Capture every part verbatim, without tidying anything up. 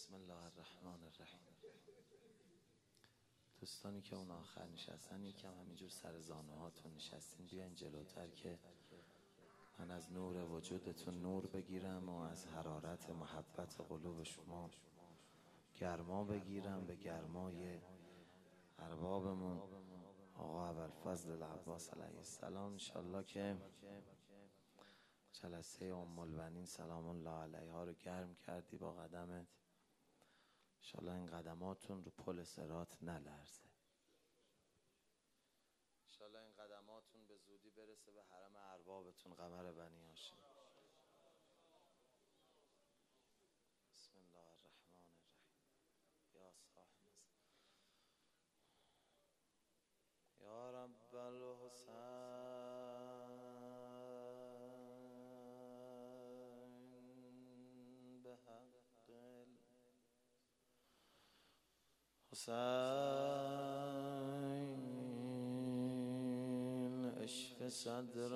بسم الله الرحمن الرحیم. دوستانی که اون آخر نشستن یکم همینجور سر زانو هاتون نشستین بیاین جلوتر که من از نور وجودتون نور بگیرم و از حرارت محبت قلوب شما گرما بگیرم به گرمای اربابمون آقا ابوالفضل العباس علیه السلام. انشالله که جلسه ام البنین سلام الله علیها رو گرم کردی با قدمت. انشالله این قدماتون رو پل صراط نلرزه. انشالله این قدماتون به زودی برسه به حرم اربابتون قمر بنی هاشم. بسم الله الرحمن الرحیم. یا صاحب یا رب الحسین حسین اشف صدر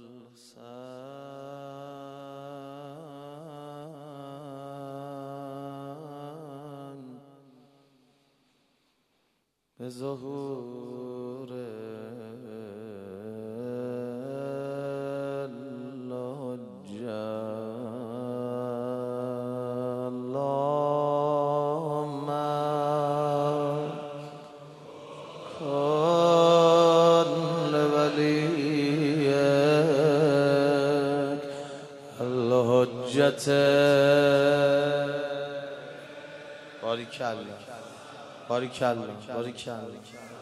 الحسین به ظهور الحجه باریکالله باریکالله باریکالله.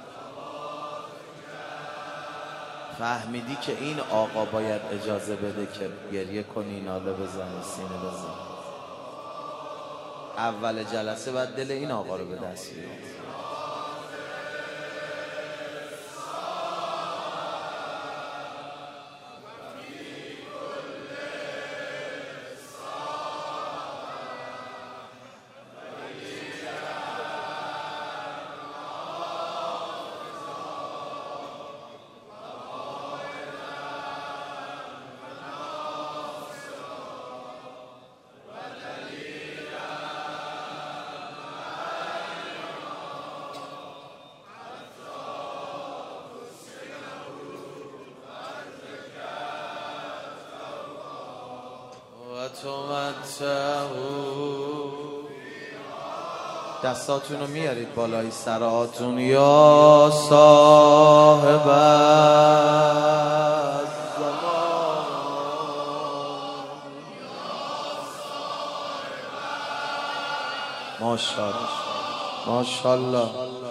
فهمیدی که این آقا باید اجازه بده که گریه کنی، ناله بزنی، سینه بزنی. اول جلسه باید دل این آقا رو به دست بیاری. دستاتون رو میارید بالای سرهاتون. یا صاحب الزمان ماشاءالله ماشاءالله.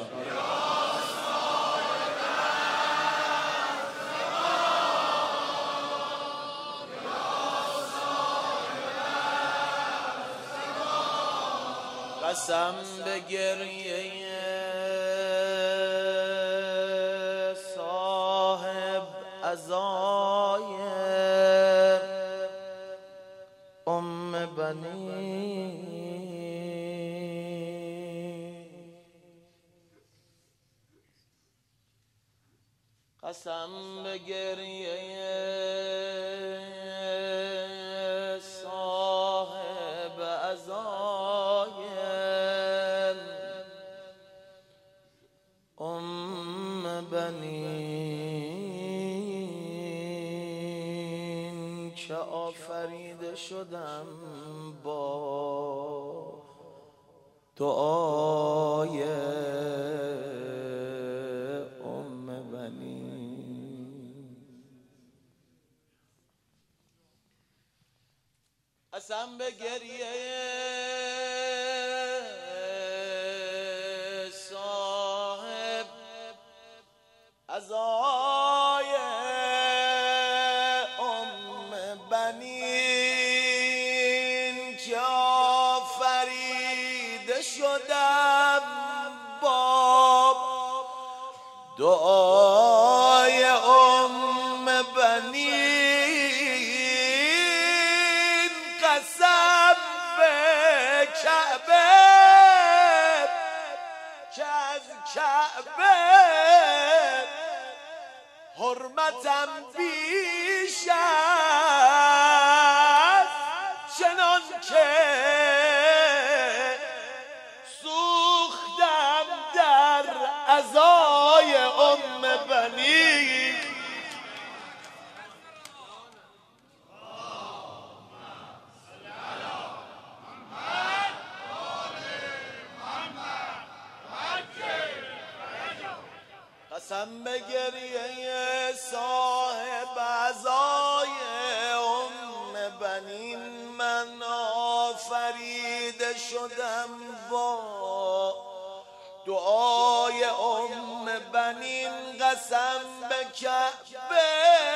قسم به گریه صاحب عزای ام بنی، قسم به گریه صاحب عزای ام بنین که آفریده شدم با دعای ام بنین. قسم به گریه عزای ام بنین که آفریده شدم با دعای ام بنین. قسم به کعبه که از کعبه حرمتم بیش است چنان که غذای ام بنی. قسم به گریه صاحب عزای ام بنین من آفریده شدم با دعای ام بنین. قسم به کعبه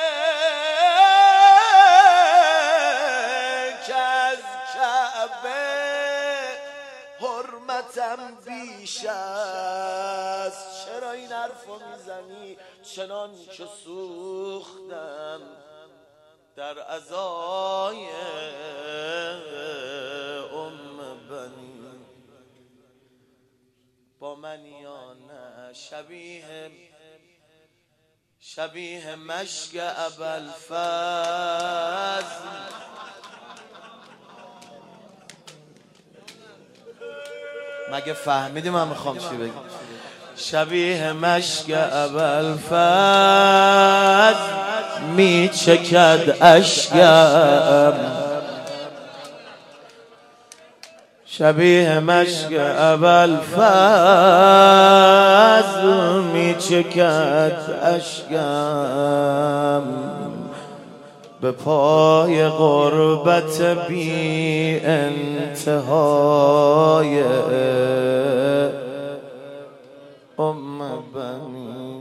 که از کعبه حرمتم بیش است. چرا این حرفو میزنی؟ چنان که سوختم در عزای ام بنی. با من یا نه شبیه شبیه مشک ابوالفضل. مگه فهمیدی من میخوام چی بگم؟ شبیه مشک ابوالفضل میچکد اشکم. شبیه مشک ابوالفضل میچکد اشکم. به پای غربت بی انتهای ام بنی.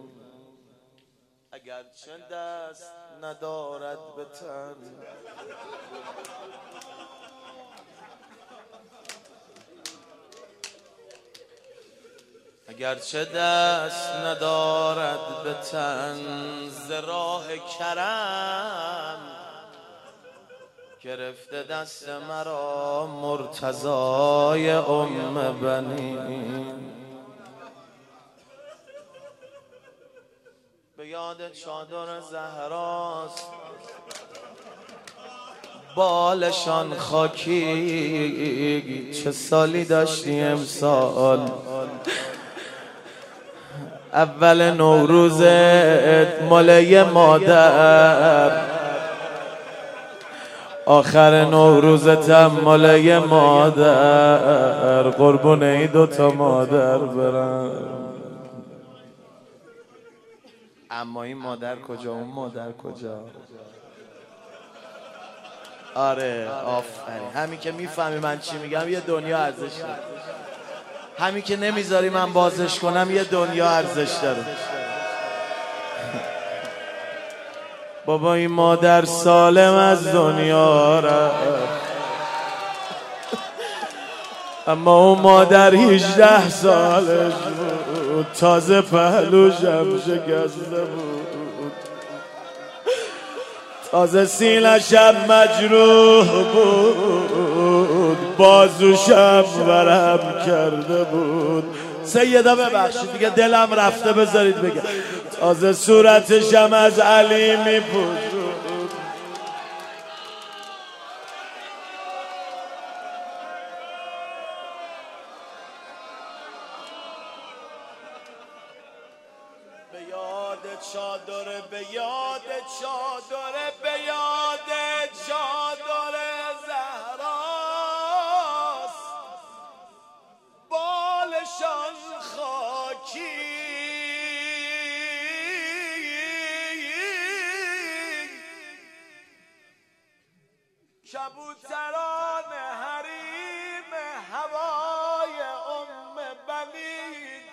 اگرچه دست ندارد به تن اگرچه دست ندارد به تن ز راه کرم گرفته دست مرا مرتضای ام بنی. به یاد چادر زهراست بالشان خاکی. چه سالی داشتی امسال؟ اول نوروزت مال مادر، آخر نوروزت هم مال مادر. قربون ای دوتا مادر برم. اما این مادر کجا؟ اون مادر کجا؟ آره آفرین. همین که میفهمی من چی میگم یه دنیا ارزش داره. همین که نمیذاری من بازش کنم یه دنیا ارزش داره. بابا این مادر سالم از دنیا رفت، اما اون مادر هجده سالش بود، تازه پهلوشم شکسته بود، تازه سینه‌شم مجروح بود، بازوشم ورم کرده بود. سیدا ببخشید دیگه دلم رفته، بذارید بگم. تازه صورتشم از علی میپوشید. به یاد چادر، به یاد چادر، به یاد چادر زهراست بالشان خاکی. کبوتران حریم هوای ام بنی.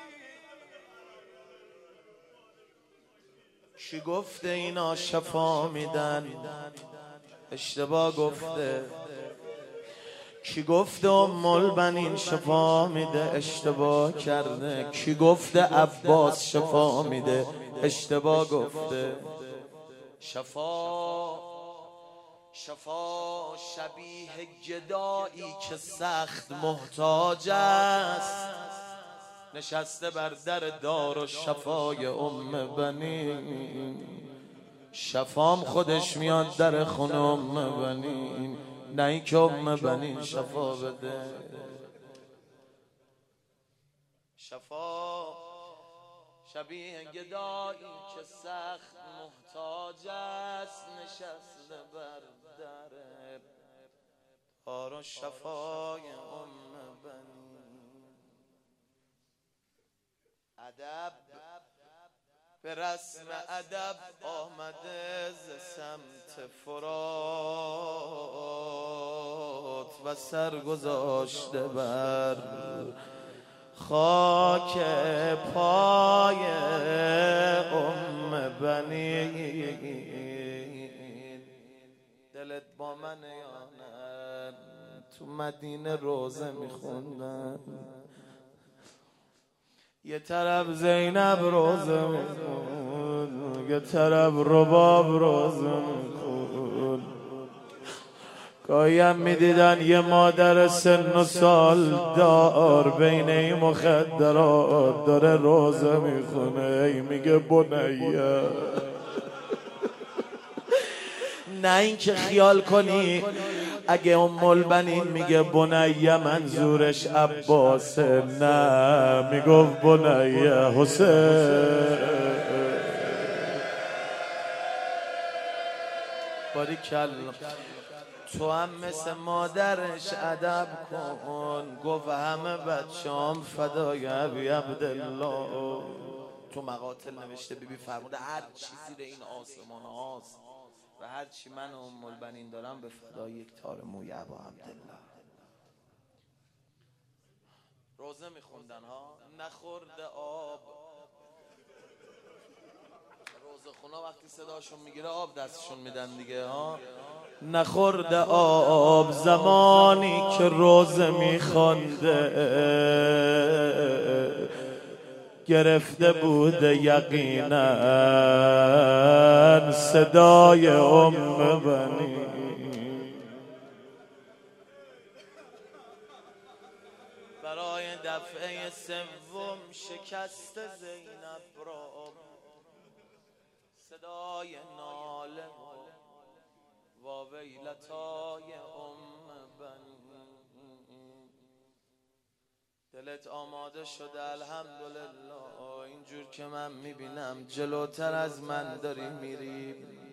کی گفته اینا شفا میدن؟ اشتباه گفته. کی گفته ام البنین شفا میده؟ اشتباه کرده. کی گفته عباس شفا میده؟ اشتباه گفته. شفا شفا شبیه گدایی که سخت محتاج است، نشسته بر در دار و شفای ام بنی. شفام خودش میاد در خونه ام بنی، نه این که ام بنی شفا بده. شفا شبیه گدایی که سخت محتاج است نشسته بر در دار و شفای ام بنی. ادب به رسم ادب آمده ز سمت فرات و سر گذاشته بر خاک پای ام بنی. دلت با من یا نه؟ تو مدینه روزه میخوندن، یه طرف زینب روزه میخوند، یه طرف رباب روزه میخوند. گاهی هم میدیدن یه مادر سن و سال دار بین این مخدرات داره روزه میخونه، ای میگه بنیه. نه این که خیال کنی اگه ام البنین میگه بنیه منظورش عباسه، نه میگفت بنیه حسین. باریکلا. تو هم مثل مادرش ادب کن. گفت همه بچه‌ام فدای ابی عبدالله. تو مقاتل نوشته بیبی فرموده هر چیزی زیر این آسمان هاست و هر چی من و ام البنین دارم به فدای یک تار موی ابا عبدالله. روزه میخوندن ها، نخورده آب. روزه خونا وقتی صداشون میگیره آب دستشون میدن دیگه ها. نخورده آب زمانی که روزه میخونده، گرفته بود یقینا صدای ام بنی. برای دفعه سوم شکست زینب را صدای ناله و ویلتای ام بنی. دلت آماده شده الحمدلله. اینجور که من میبینم جلوتر از من داری میری.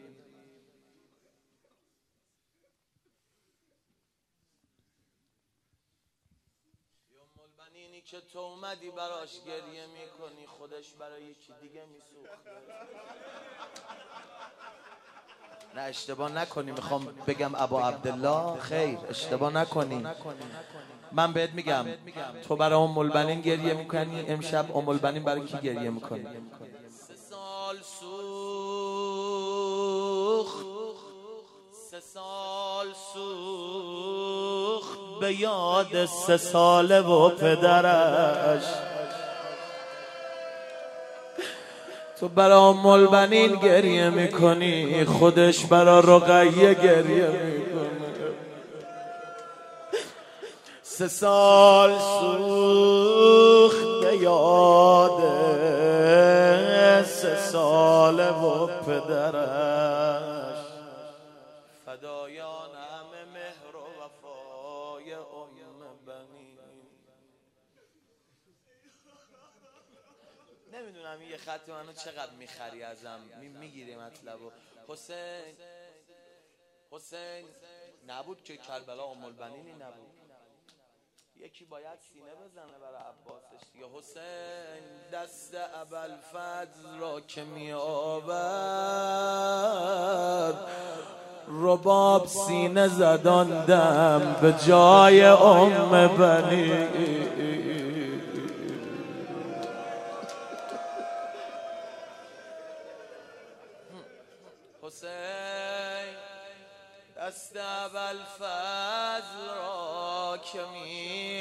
ام البنینی که تو اومدی براش گریه میکنی، خودش برای یکی دیگه میسوخته. نه اشتباه نکنی، میخوام بگم ابا عبدالله خیر اشتباه نکنی. من بهت میگم تو برای ام البنین گریه میکنی، امشب ام البنین برای کی گریه میکنی؟ سه سال سوخت، سه سال سوخت به یاد سه ساله و پدرش. تو برای ام البنین گریه میکنی، خودش برای رقیه گریه میکنه. سه سال سوخت به یاد سه ساله و پدرش. فدایان همه مهر و وفای ام بنی. نمیدونم یه خط منو چقدر میخری ازم، میگیری مطلبو. حسین حسین نبود که کربلا ام البنینی نبود، یکی باید سینه بزنه برای عباسش دیگه. حسین دست ابوالفضل را که می آورد، رباب سینه زدان دم به جای ام بنی. حسین دست ابوالفضل را که می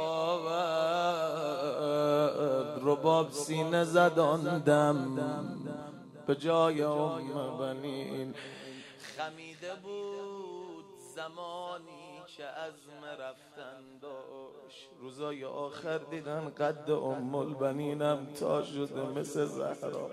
آورد، رباب سینه زدان دم به جای ام بنی. خمیده بود زمانی که عزم رفتن داشت، روزای آخر دیدن قد ام البنینم تا شده مثل زهرا.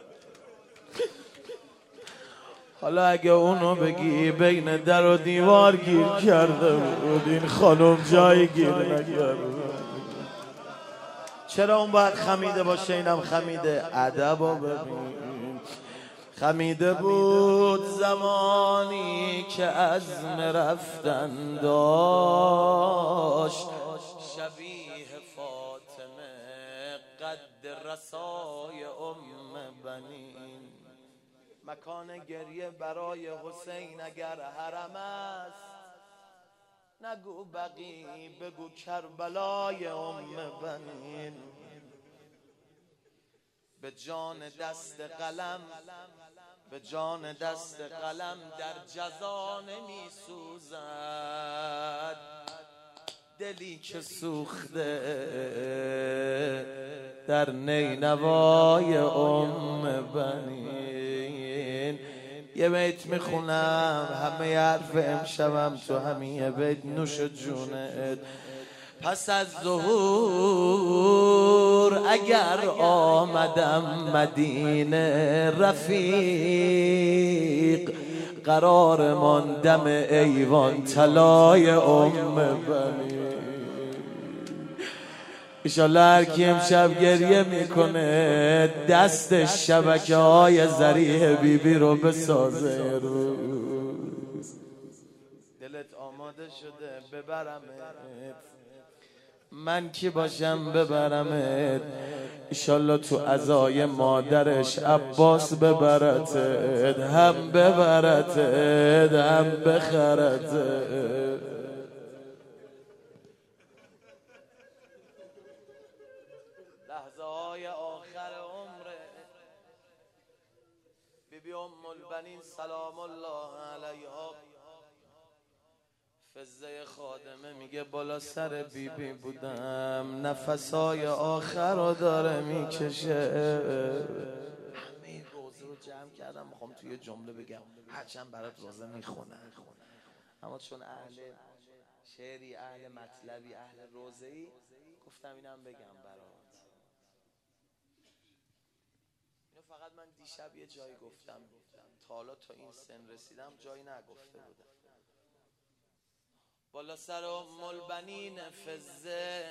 حالا اگه اونو بگی بین در و دیوار گیر کرده بود، این خانم جایی گیر نکرده. چرا اون باید خمیده باشه اینم خمیده؟ ادب و ببین. خمیده بود زمانی که عزم رفتن داشت، شبیه فاطمه قد رسای ام بنین. مکان گریه برای حسین اگر حرم است، نگو بقی بگو کربلای ام بنین. به جان دست قلم به جان دست قلم در جزا نمی سوزد، دلی که سوخته در نینوای ام بنین. یه بیت میخونم همه حرف امشبم تو همین بیت نوش جونت. پس از ظهور اگر آمدم مدینه رفیق، قرار ماندم ایوان طلای ام بنین. ایشالله هر کی امشب گریه میکنه دستش شبکه های ذریح بیبی رو بسازه. روز دلت آماده شده ببرمت، من کی باشم ببرمت. ایشالله تو عزای مادرش عباس ببرتت، هم ببرتت هم بخرتت. لحظه های آخر عمره بیبی ام البنین سلام الله علیها، فزه خادمه میگه بالا سر بیبی بی بودم، نفسای آخر رو داره میکشه. همه روزه رو جمع کردم میخوام توی جمله بگم، هرچند برات روزه میخونم، اما چون اهل شعری، اهل مطلبی، اهل روزه‌ای، گفتم اینم بگم برات. اینو فقط من دیشب یه جایی گفتم، تا حالا تا این سن رسیدم جایی نگفته بودم. بالا سر ام البنین فزه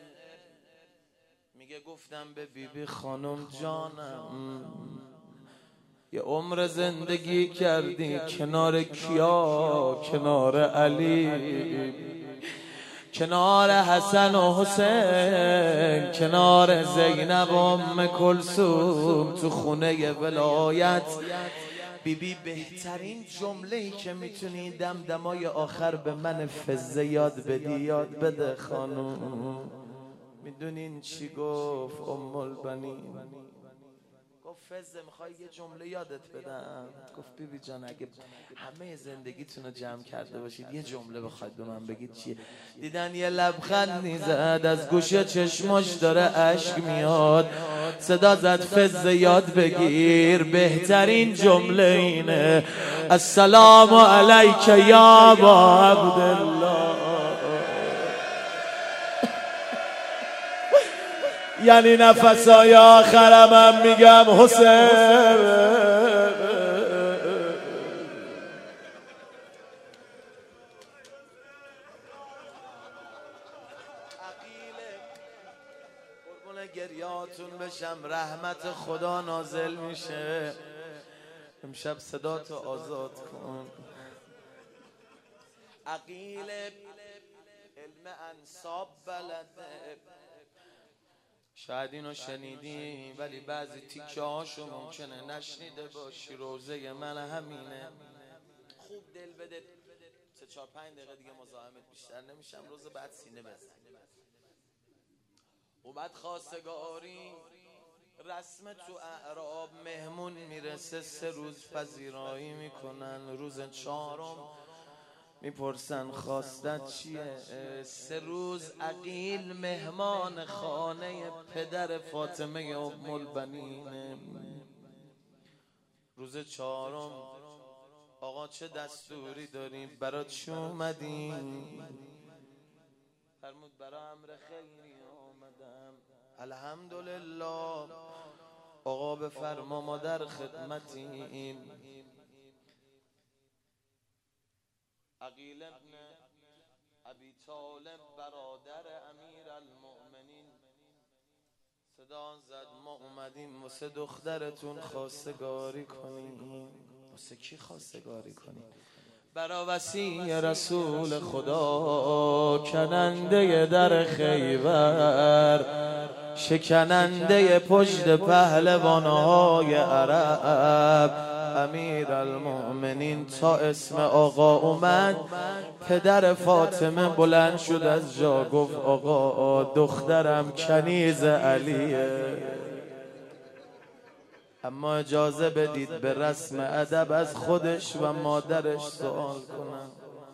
میگه گفتم به بیبی بی خانم جانم، یه عمر زندگی کردی کنار کیا، کنار علی، کنار حسن و حسین، کنار زینب و ام کلثوم، تو خونه ولایت. بیبی بی بهترین جمله ای که میتونی دمدمای آخر به من فزه یاد بدی یاد بده خانوم. میدونین چی گفت ام البنین؟ گفت فزه میخوای یه جمله یادت بدم؟ گفت بیبی جان اگه همه زندگیتون رو جمع کرده باشید یه جمله بخواید به من بگید چیه؟ دیدن یه لبخندی زد، از گوشه چشماش داره اشک میاد، صدا زد فزه یاد بگیر، بهترین جمله اینه السلام علیک یا ابا عبدالله. یعنی نفسای آخرم هم میگم حسین. قربون گریاتون بشم، رحمت خدا نازل میشه. امشب صداتو آزاد کن. عقیل علم انساب بلده، شاید اینو شنیدی ولی بعضی تیکه هاشو ممکنه نشنیده باشی. روزه من همینه، خوب دل بده. سه چهار پنج دقیقه دیگه مزاحمت بیشتر نمیشم، روز بعد سینه بزن. اومد خواستگاری، رسم تو اعراب مهمون میرسه، سه روز پذیرایی میکنن. روز چهارم میپرسن خواستت چیه؟ سه روز عقیل مهمان خانه پدر فاطمه ام البنین. روز چهارم آقا چه دستوری داریم؟ برات چی اومدیم؟ فرمود برا امر خیری آمدم. الحمدلله آقا بفرما ما در خدمتیم. عقیل ابن ابی طالب برادر امیر المؤمنین صدا زد ما اومدیم واسه دخترتون خواستگاری کنیم. واسه کی خواستگاری کنیم؟ برا وصی رسول خدا، کننده در خیبر، شکننده پشت پهلوانهای عرب، امیر المؤمنین تا اسم آقا اومد پدر فاطمه بلند شد از جا گفت آقا دخترم کنیز علیه، اما اجازه بدید به رسم ادب از خودش و مادرش سوال کنم.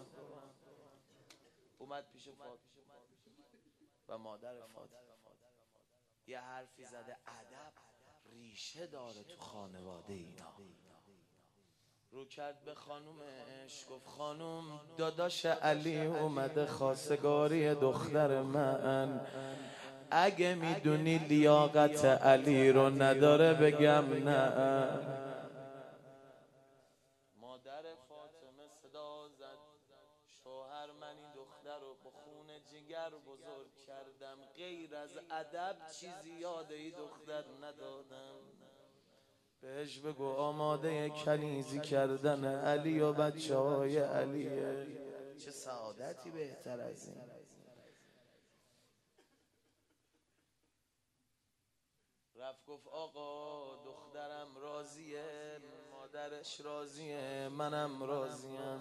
اومد پیش فاطمه و مادر فاطمه یه حرفی زده. ادب ریشه داره تو خانواده اینا. رو کرد به خانومش گفت خانوم داداش علی اومده خواستگاری دختر من، اگه میدونی لیاقت علی رو نداره بگم نه. مادر فاطمه صدا زد شوهر من این دختر رو با خون جگر بزرگ کردم، غیر از ادب چیزی یاد ای دختر ندادم. بهش بگو آماده کنیزی کردن علی و بچه های علیه. چه سعادتی بهتر از این. رفت گفت آقا دخترم راضیه، مادرش راضیه، منم راضیم.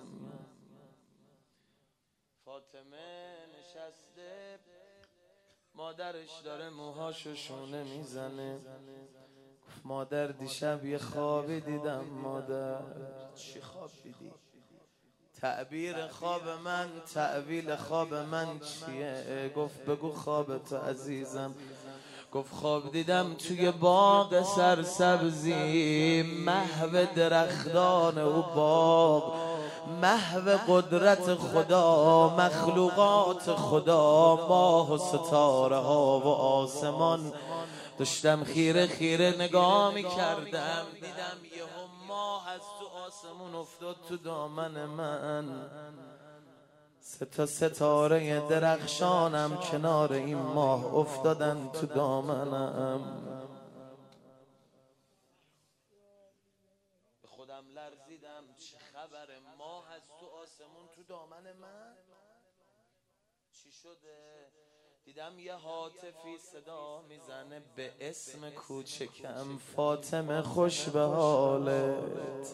فاطمه نشسته، مادرش داره موهاشو شونه میزنه. مادر دیشب یه خوابی دیدم. مادر چی خواب دیدی؟ تعبیر خواب من، تعویل خواب من چیه؟ گفت بگو خواب تو عزیزم. گفت خواب دیدم توی باغ سرسبزی، محو درختان و باغ، محو قدرت خدا، مخلوقات خدا، ماه و ستاره ها و آسمان. داشتم خیره خیره نگاه می کردم، دیدم یهو ماه از تو آسمون افتاد تو دامن من. سه تا ستاره درخشانم کنار این ماه افتادن تو دامنم. به خودم لرزیدم چه خبر؟ ماه از تو آسمون تو دامن من؟ چی شده؟ دیدم یه هاتفی صدا میزنه به اسم کوچکم فاطمه خوش به حالت،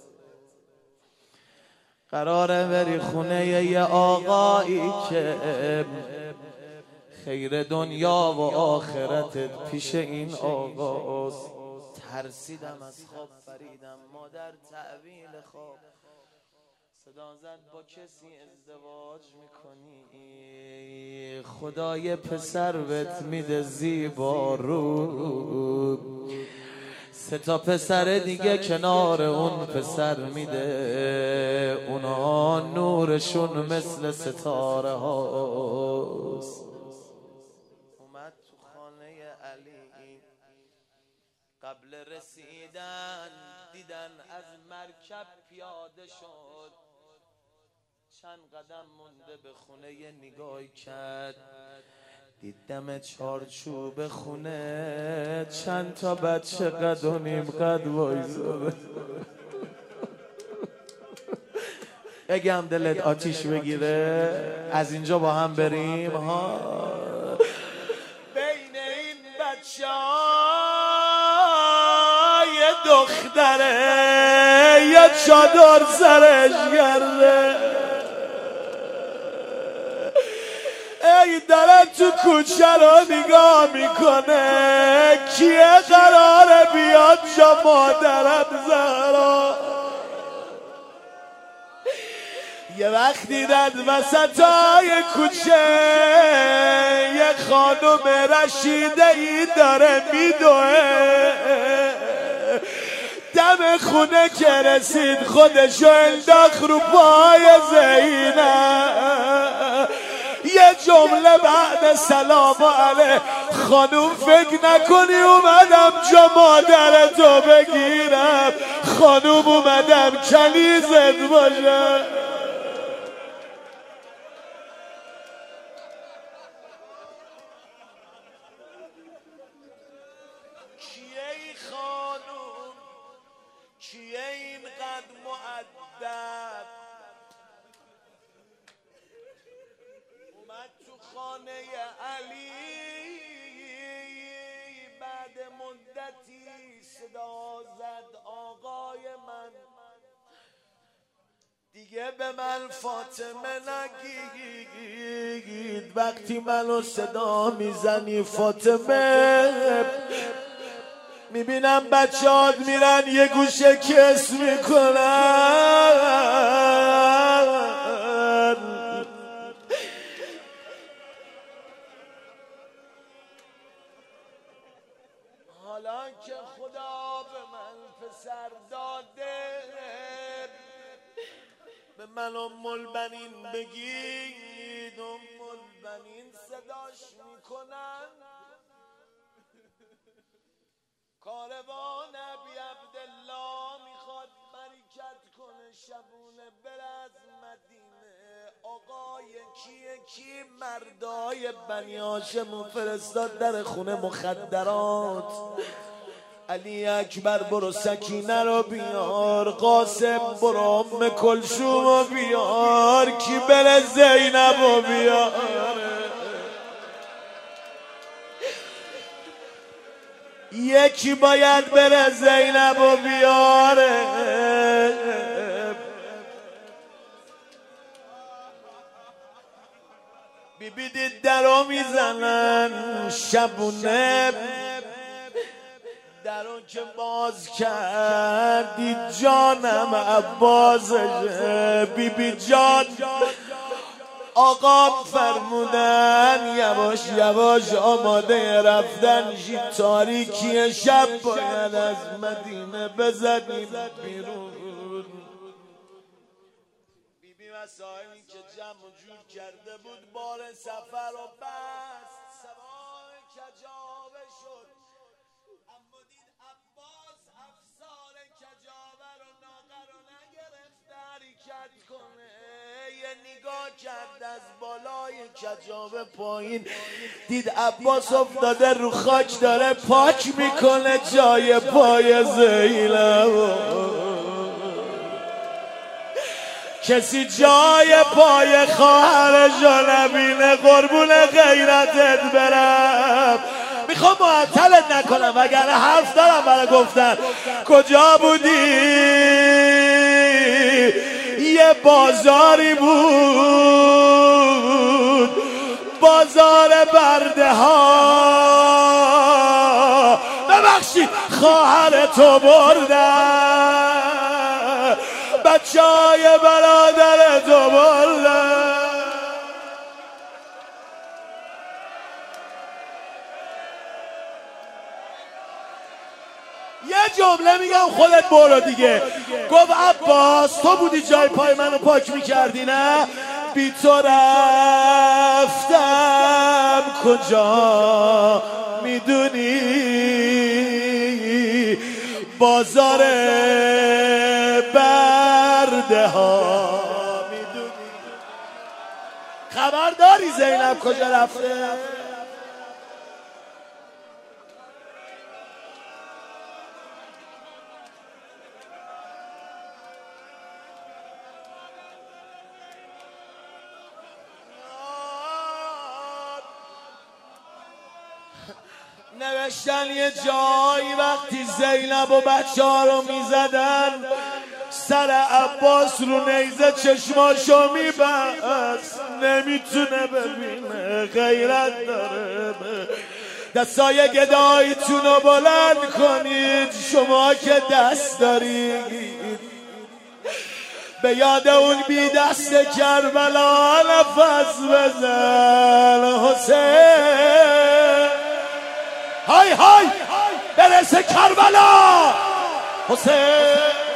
قراره بری خونه یه آقایی که خیر دنیا و آخرتت پیش این آقاست. ترسیدم از خواب پریدم. مادر تعویل خواب صدا زد با کسی ازدواج میکنی؟ خدای پسر بهت میده زیبا رو، سه تا پسر دیگه کنار اون پسر میده، اونا نورشون مثل ستاره هاست. اومد تو خانه علی، قبل رسیدن دیدن از مرکب پیاده شد، چند قدم مونده به خونه یه نگاهی کرد، دیدم چارچوب خونه چند تا بچه قد و نیم قد وایزاده. بگم دلت آتیش بگیره از اینجا با هم بریم ها. بین این بچه ها یه دختره یه چادر سرش گرده، ای داره تو کوچه رو نگاه میکنه کیه قراره بیاد جا مادرم زهرا. یه وقت دیدن وسطای کوچه یه خانم رشیده ای داره میدوه، دم خونه که رسید خودشو انداخت رو پای زینب. یه جمله بعد سلام علیه خانوم فکر نکنی اومدم جا مادرتو بگیرم، خانوم اومدم کنیزت باشم. خانه علی بعد مدتی صدا زد آقای من دیگه به من فاطمه نگید، وقتی منو صدا میزنی فاطمه میبینم بچه‌هات میرن یه گوشه کس میکنن. حالا که خدا به من پسر داده به من ام البنین بگید، ام البنین صداش میکنن. کاروان ابی عبدالله میخواد حرکت کنه شبونه بره از مدینه. آقای کیه کی؟ مردای بنی هاشم فرستاد در خونه مخدرات. علی اکبر برو سکینه رو بیار، قاسم برو ام کلثوم رو بیار، کی بره زینب رو بیار. یکی باید بره زینب رو بیاره. بیبی دید درو میزنن شبونه، درو که باز کردی جانم عباسه. بیبی جان آقا فرمودن یواش یواش آماده رفتن شی، تاریکی شب باید از مدینه بزنیم بیرون. بیبی وسایلی که جمع جور کرده بود بار سفر و بست، سوار کجاوه شد، اما دید عباس افسار کجاوه رو ناقه رو نگرفته حرکت کنه. یه نگاه کرد از بالای کجاوه پایین، دید عباس افتاده رو خاک داره پاک میکنه جای پای زینب. کسی جای پای خواهرشو نبینه قربون غیرتت برم. میخوام معطلت نکنم وگرنه حرف دارم برای گفتن. کجا بودی؟ یه بازاری بود، بازار برده ها، ببخشید خواهر تو بردن، بچه های برادر تو بردن. یه جمله میگم خودت برو دیگه. گفت عباس تو بودی جای پای منو پاک میکردی نه؟ بی تو رفتم کجا میدونی؟ بازار برده ها میدونی؟ خبر داری زینب کجا رفته؟ نوشتن یه جایی وقتی زینب و بچه ها رو میزدن سر عباس رو نیزه چشماشو میبست، نمیتونه ببینه غیرت داره. دستای گداییتون رو بلند کنید شما که دست دارید، به یاد اون بی دست کربلا نفس بزن. حسین های های برسه کربلا، حسین